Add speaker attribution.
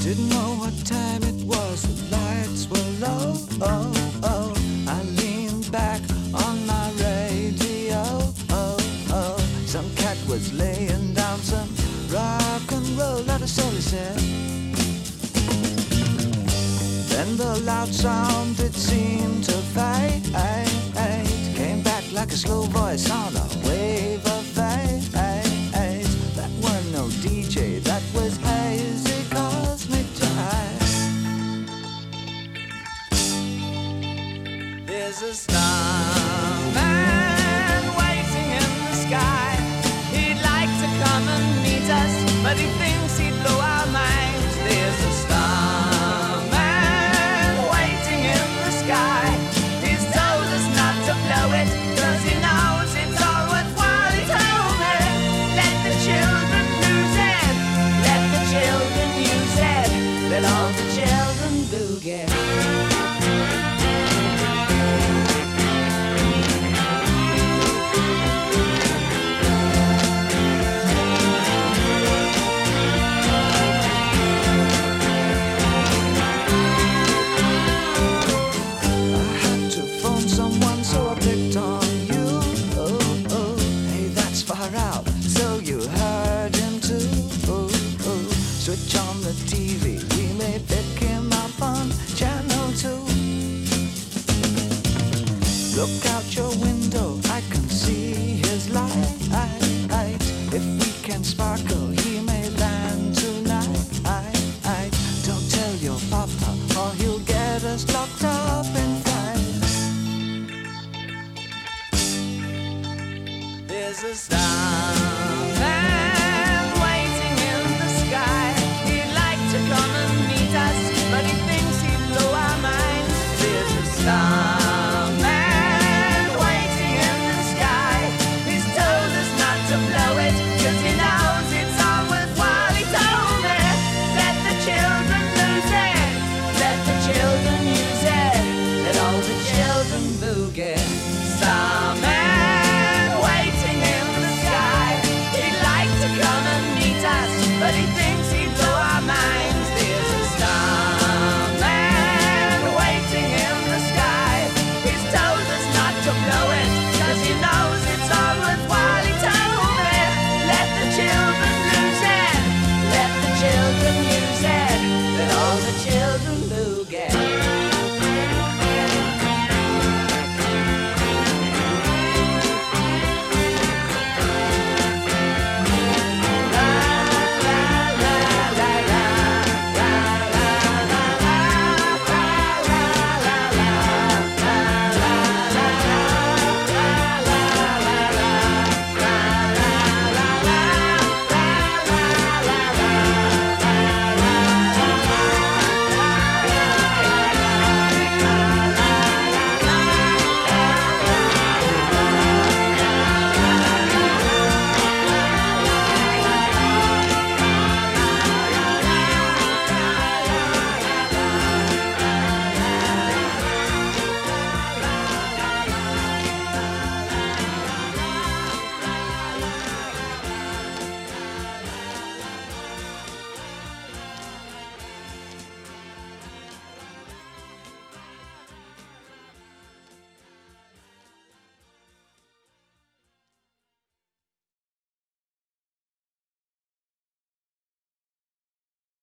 Speaker 1: Didn't know what time it was, the lights were low. Oh, oh. I leaned back on my radio. Oh, oh. Some cat was laying down some rock and roll, not a soul he said. Then the loud sound, it seemed to fade. Came back like a slow voice on a wave of fate. That weren't no DJ, that was hazy cosmic jive. There's a starman waiting in the sky. He'd like to come and meet us, but he thinks he'd blow our minds. There's a starman waiting in the sky. He's told us not to blow it, 'cause he knows it's all worthwhile. He told me, let the children lose it, let the children use it, let all the children boogie. Switch on the TV, we may pick him up on channel 2. Look out your window, I can see his light. If we can sparkle, he may land tonight. Don't tell your papa, or he'll get us locked up in fight. There's a star